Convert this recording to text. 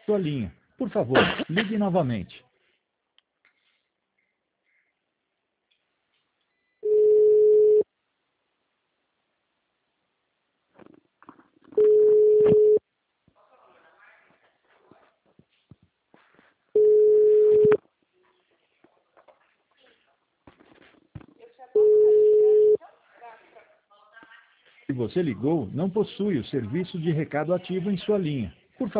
Sua linha. Por favor, ligue novamente. Se você ligou, não possui o serviço de recado ativo em sua linha.